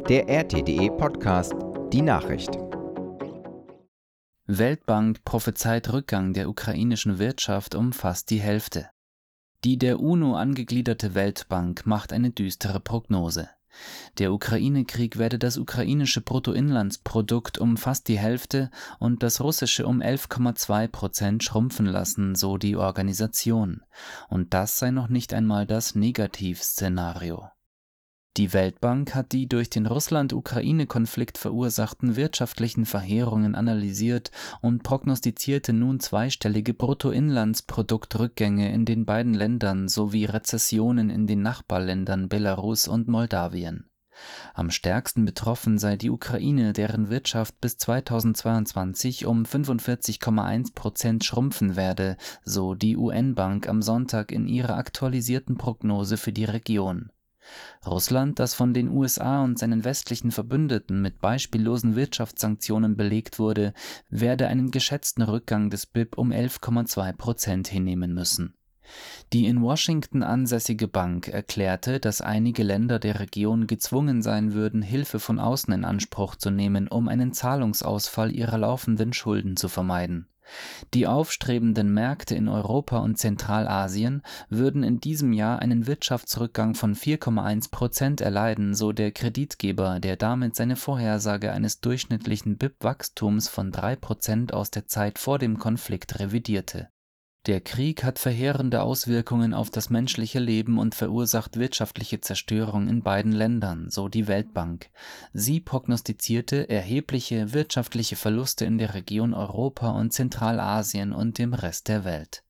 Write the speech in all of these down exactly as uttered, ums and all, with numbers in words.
der R T D E Podcast, die Nachricht. Weltbank prophezeit Rückgang der ukrainischen Wirtschaft um fast die Hälfte. Die der UNO angegliederte Weltbank macht eine düstere Prognose. Der Ukraine-Krieg werde das ukrainische Bruttoinlandsprodukt um fast die Hälfte und das russische um elf Komma zwei Prozent schrumpfen lassen, so die Organisation. Und das sei noch nicht einmal das Negativszenario. Die Weltbank hat die durch den Russland-Ukraine-Konflikt verursachten wirtschaftlichen Verheerungen analysiert und prognostizierte nun zweistellige Bruttoinlandsproduktrückgänge in den beiden Ländern sowie Rezessionen in den Nachbarländern Belarus und Moldawien. Am stärksten betroffen sei die Ukraine, deren Wirtschaft bis zweitausendzweiundzwanzig um fünfundvierzig Komma eins Prozent schrumpfen werde, so die U N-Bank am Sonntag in ihrer aktualisierten Prognose für die Region. Russland, das von den U S A und seinen westlichen Verbündeten mit beispiellosen Wirtschaftssanktionen belegt wurde, werde einen geschätzten Rückgang des B I P um elf Komma zwei Prozent hinnehmen müssen. Die in Washington ansässige Bank erklärte, dass einige Länder der Region gezwungen sein würden, Hilfe von außen in Anspruch zu nehmen, um einen Zahlungsausfall ihrer laufenden Schulden zu vermeiden. Die aufstrebenden Märkte in Europa und Zentralasien würden in diesem Jahr einen Wirtschaftsrückgang von vier Komma eins Prozent erleiden, so der Kreditgeber, der damit seine Vorhersage eines durchschnittlichen B I P-Wachstums von drei Prozent aus der Zeit vor dem Konflikt revidierte. Der Krieg hat verheerende Auswirkungen auf das menschliche Leben und verursacht wirtschaftliche Zerstörung in beiden Ländern, so die Weltbank. Sie prognostizierte erhebliche wirtschaftliche Verluste in der Region Europa und Zentralasien und dem Rest der Welt.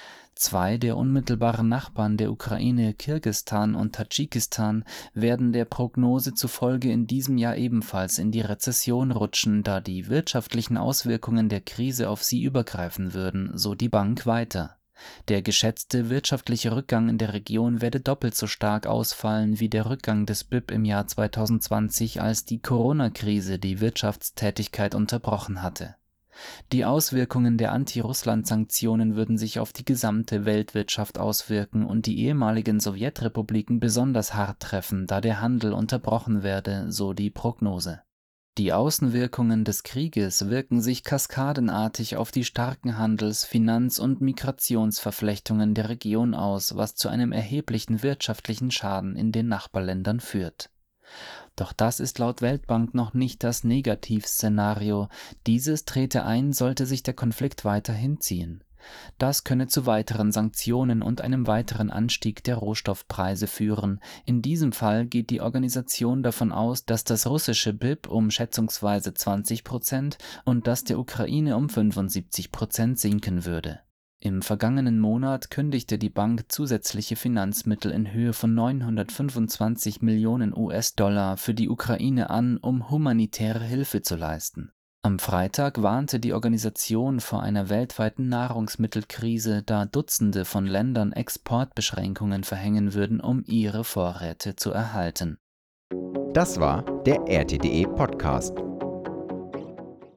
Zwei der unmittelbaren Nachbarn der Ukraine, Kirgisistan und Tadschikistan, werden der Prognose zufolge in diesem Jahr ebenfalls in die Rezession rutschen, da die wirtschaftlichen Auswirkungen der Krise auf sie übergreifen würden, so die Bank weiter. Der geschätzte wirtschaftliche Rückgang in der Region werde doppelt so stark ausfallen wie der Rückgang des B I P im Jahr zweitausendzwanzig, als die Corona-Krise die Wirtschaftstätigkeit unterbrochen hatte. Die Auswirkungen der Anti-Russland-Sanktionen würden sich auf die gesamte Weltwirtschaft auswirken und die ehemaligen Sowjetrepubliken besonders hart treffen, da der Handel unterbrochen werde, so die Prognose. Die Außenwirkungen des Krieges wirken sich kaskadenartig auf die starken Handels-, Finanz- und Migrationsverflechtungen der Region aus, was zu einem erheblichen wirtschaftlichen Schaden in den Nachbarländern führt. Doch das ist laut Weltbank noch nicht das Negativszenario. Dieses trete ein, sollte sich der Konflikt weiter hinziehen. Das könne zu weiteren Sanktionen und einem weiteren Anstieg der Rohstoffpreise führen. In diesem Fall geht die Organisation davon aus, dass das russische B I P um schätzungsweise zwanzig Prozent und das der Ukraine um fünfundsiebzig Prozent sinken würde. Im vergangenen Monat kündigte die Bank zusätzliche Finanzmittel in Höhe von neunhundertfünfundzwanzig Millionen U S-Dollar für die Ukraine an, um humanitäre Hilfe zu leisten. Am Freitag warnte die Organisation vor einer weltweiten Nahrungsmittelkrise, da Dutzende von Ländern Exportbeschränkungen verhängen würden, um ihre Vorräte zu erhalten. Das war der R T D E Podcast.